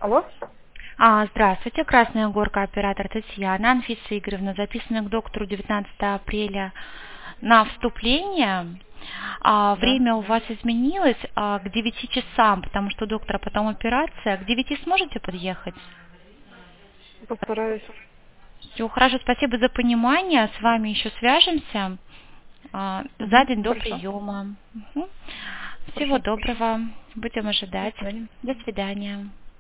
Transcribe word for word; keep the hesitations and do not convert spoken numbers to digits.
Алло? А, здравствуйте, Красная Горка, оператор Татьяна. Анфиса Игоревна, записано к доктору девятнадцатого апреля на вступление. А, Да. время у вас изменилось а, к девяти часам, потому что у доктора потом операция. К девяти сможете подъехать? Постараюсь. Все, хорошо, спасибо за понимание. С вами еще свяжемся а, за Угу. день до Хорошо. приема. Мгм. Всего Хорошо. доброго. Будем До ожидать. свидания. До свидания.